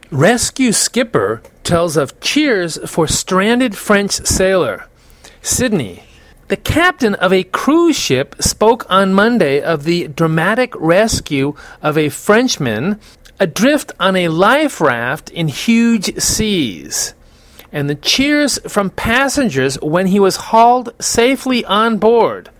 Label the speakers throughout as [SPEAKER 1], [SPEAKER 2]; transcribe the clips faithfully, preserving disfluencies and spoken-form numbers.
[SPEAKER 1] Rescue skipper tells of cheers for stranded French sailor. Sydney. The captain of a cruise ship spoke on Monday of the dramatic rescue of a Frenchman adrift on a life raft in huge seas, and the cheers from passengers when he was hauled safely on board.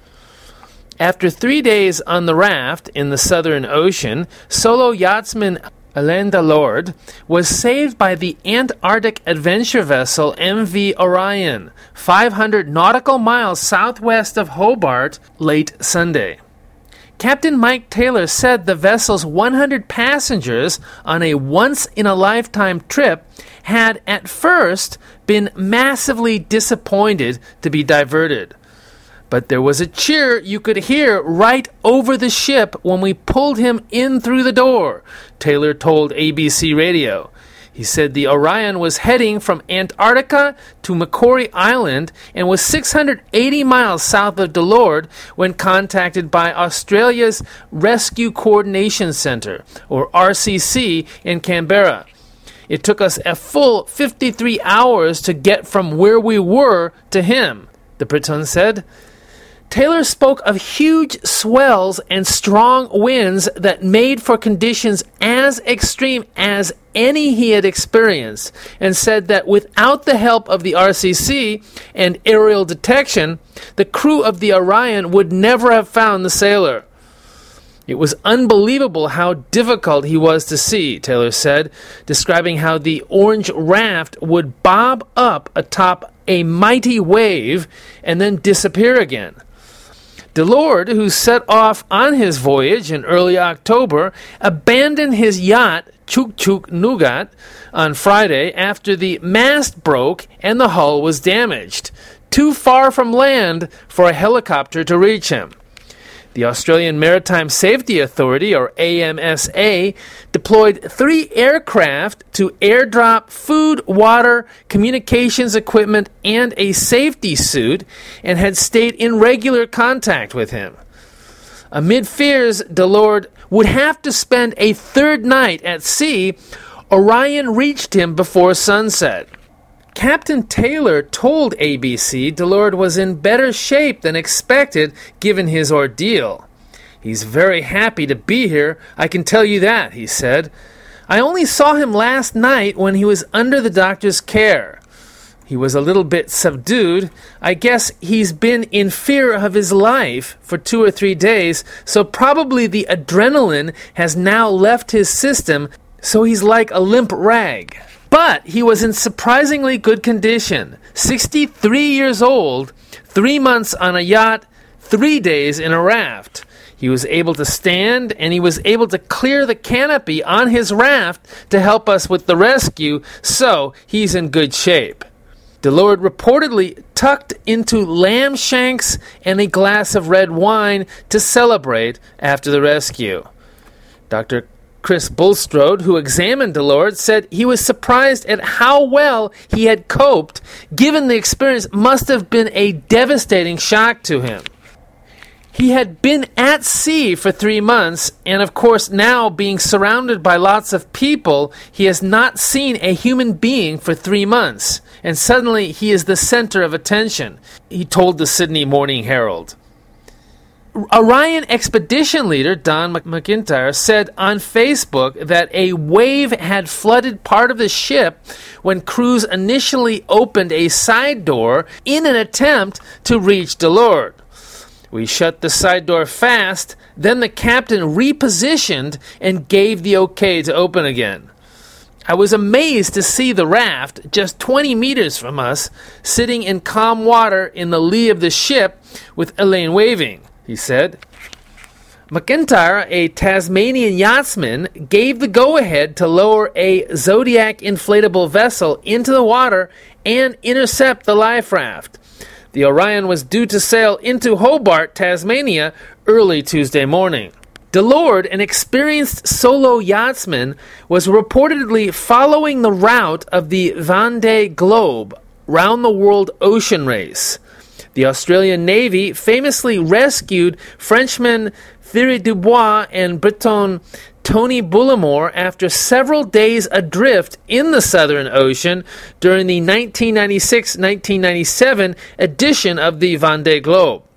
[SPEAKER 1] After three days on the raft in the Southern Ocean, solo yachtsman Alain Delord was saved by the Antarctic adventure vessel M V Orion, five hundred nautical miles southwest of Hobart, late Sunday. Captain Mike Taylor said the vessel's one hundred passengers on a once-in-a-lifetime trip had at first been massively disappointed to be diverted. But there was a cheer you could hear right over the ship when we pulled him in through the door, Taylor told A B C Radio. He said the Orion was heading from Antarctica to Macquarie Island and was six hundred eighty miles south of Delord when contacted by Australia's Rescue Coordination Centre, or R C C, in Canberra. It took us a full fifty-three hours to get from where we were to him, the Breton said. Taylor spoke of huge swells and strong winds that made for conditions as extreme as any he had experienced, and said that without the help of the R C C and aerial detection, the crew of the Orion would never have found the sailor. It was unbelievable how difficult he was to see, Taylor said, describing how the orange raft would bob up atop a mighty wave and then disappear again. Delord, who set off on his voyage in early October, abandoned his yacht, Chuk Chuk Nugat, on Friday after the mast broke and the hull was damaged, too far from land for a helicopter to reach him. The Australian Maritime Safety Authority, or A M S A, deployed three aircraft to airdrop food, water, communications equipment, and a safety suit, and had stayed in regular contact with him. Amid fears Delord would have to spend a third night at sea, Orion reached him before sunset. Captain Taylor told A B C Delord was in better shape than expected given his ordeal. "He's very happy to be here, I can tell you that," he said. "I only saw him last night when he was under the doctor's care. He was a little bit subdued. I guess he's been in fear of his life for two or three days, so probably the adrenaline has now left his system, so he's like a limp rag." But he was in surprisingly good condition. sixty-three years old, three months on a yacht, three days in a raft. He was able to stand, and he was able to clear the canopy on his raft to help us with the rescue, so he's in good shape. Delord reportedly tucked into lamb shanks and a glass of red wine to celebrate after the rescue. Doctor Chris Bulstrode, who examined Delord, said he was surprised at how well he had coped, given the experience must have been a devastating shock to him. He had been at sea for three months, and of course now being surrounded by lots of people, he has not seen a human being for three months, and suddenly he is the center of attention, he told the Sydney Morning Herald. Orion expedition leader Don McIntyre said on Facebook that a wave had flooded part of the ship when crews initially opened a side door in an attempt to reach Delord. "We shut the side door fast, then the captain repositioned and gave the okay to open again. I was amazed to see the raft, just twenty meters from us, sitting in calm water in the lee of the ship with Elaine waving," he said. McIntyre, a Tasmanian yachtsman, gave the go-ahead to lower a Zodiac inflatable vessel into the water and intercept the life raft. The Orion was due to sail into Hobart, Tasmania, early Tuesday morning. Delord, an experienced solo yachtsman, was reportedly following the route of the Vendée Globe round-the-world ocean race. The Australian Navy famously rescued Frenchmen Thierry Dubois and Breton Tony Bullimore after several days adrift in the Southern Ocean during the nineteen ninety-six nineteen ninety-seven edition of the Vendée Globe.